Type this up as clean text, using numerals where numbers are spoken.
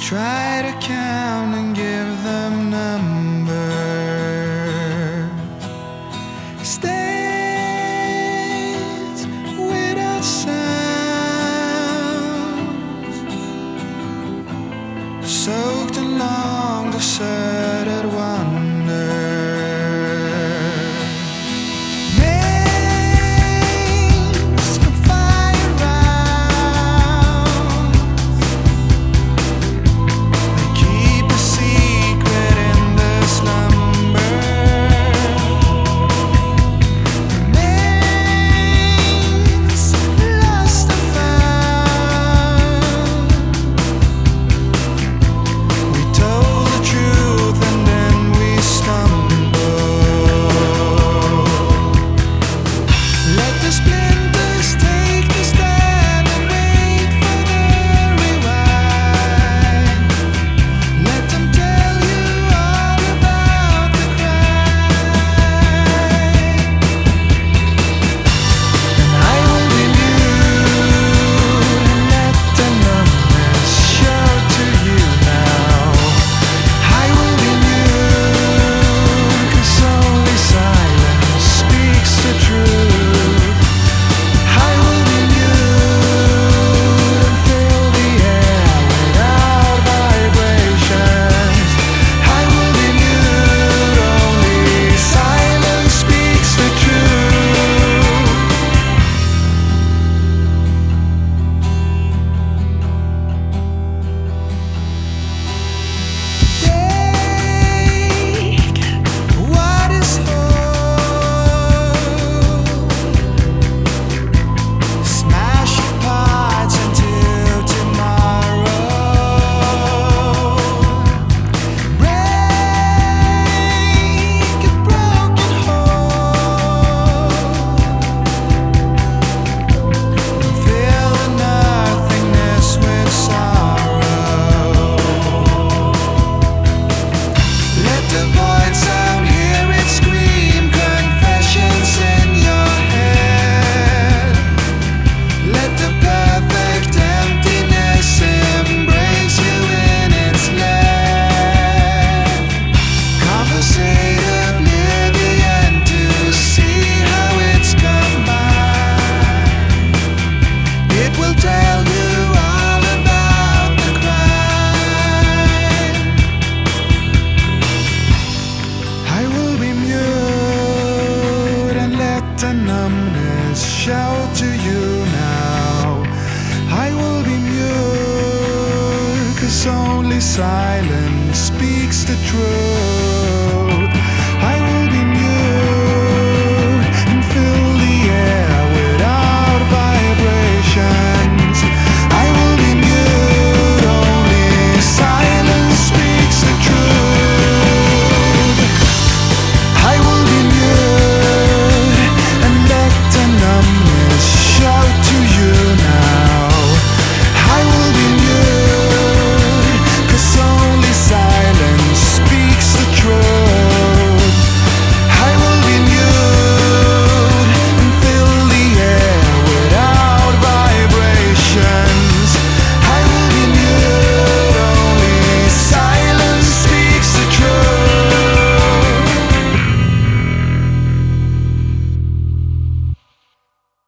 Try to count and give them numbers. Stains without sounds, soaked in long deserted wonder. Names from fire rounds, they keep a secret in the slumber. Names lost and found, we told the truth and then we stumbled. Let the splinters take the stand and wait for the rewind. Let them tell you all about the crime. And I will be mute and let the numbness show to you now. I will be mute 'cause only silence speaks the truth. I will be mute and fill the air without vibrations. I will be mute, only silence speaks the truth. Take what is whole, smash your parts until tomorrow. Break a broken hole, fill the nothingness with sorrow. Let the void sound, hear it scream, confessions in your head. Let the perfect emptiness embrace you in its land. Conversate oblivion to see how it's combined. It will tell you all about the crime. I will be mute and let the numbness shout to you now. I will be mute 'cause only silence speaks the truth.